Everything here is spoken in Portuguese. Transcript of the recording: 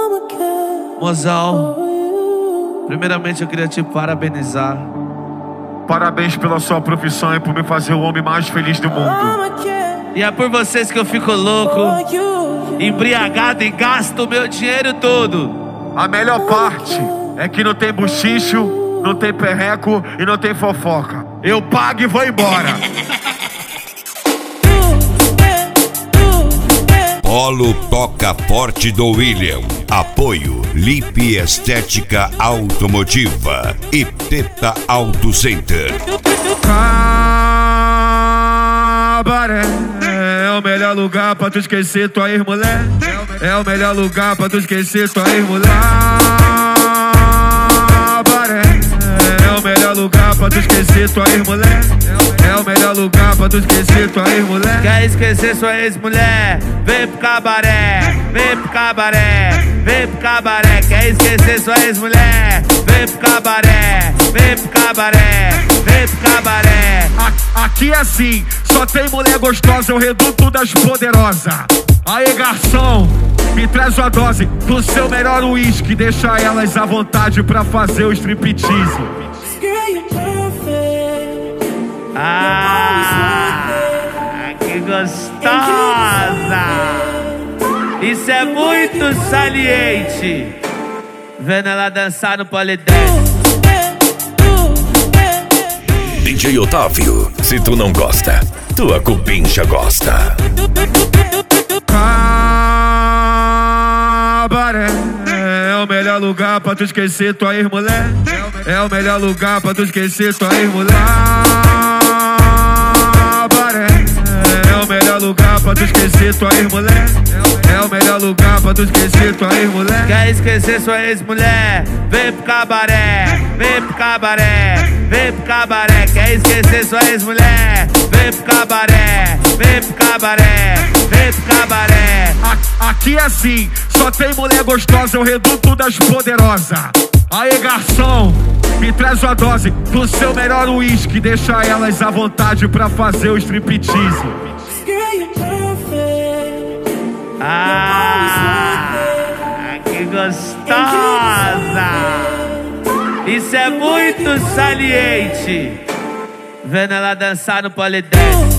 Mozão, primeiramente eu queria te parabenizar. Parabéns pela sua profissão e por me fazer o homem mais feliz do mundo. E é por vocês que eu fico louco, embriagado e gasto o meu dinheiro todo. A melhor parte é que não tem buchicho, não tem perreco e não tem fofoca. Eu pago e vou embora. Polo Toca Forte do William. Apoio Lip Estética Automotiva e Teta Auto Center. Cabaré é o melhor lugar pra tu esquecer tua ex-mulher. É o melhor lugar pra tu esquecer tua ex-mulher. Cabaré é o melhor lugar pra tu esquecer tua ex-mulher. É o melhor lugar pra tu esquecer tua ex-mulher. Quer esquecer sua ex-mulher? Vem pro cabaré, vem pro cabaré, vem pro cabaré. Quer esquecer sua ex-mulher? Vem pro cabaré, vem pro cabaré, vem pro cabaré. Aqui é assim, só tem mulher gostosa, é o reduto das poderosas. Aí, garçom, me traz uma dose do seu melhor uísque. Deixa elas à vontade pra fazer o striptease. Que gostosa! Isso é muito saliente. Vendo ela dançar no polidense. DJ Otávio, se tu não gosta, tua cupincha gosta. Cabaré é o melhor lugar pra tu esquecer tua ex-mulher. É o melhor lugar pra tu esquecer tua ex-mulher. Cabaré é o melhor lugar pra tu esquecer tua ex-mulher. É o melhor lugar pra tu esquecer tua ex-mulher. Quer esquecer sua ex-mulher? Vem pro cabaré, vem pro cabaré, vem pro cabaré. Quer esquecer sua ex-mulher? Vem pro cabaré, vem pro cabaré, vem pro cabaré. Aqui é assim, só tem mulher gostosa, é o reduto das poderosas. Aí, garçom, me traz uma dose do seu melhor uísque. Deixa elas à vontade pra fazer o striptease. Que gostosa! Isso é muito saliente. Vendo ela dançar no polidense.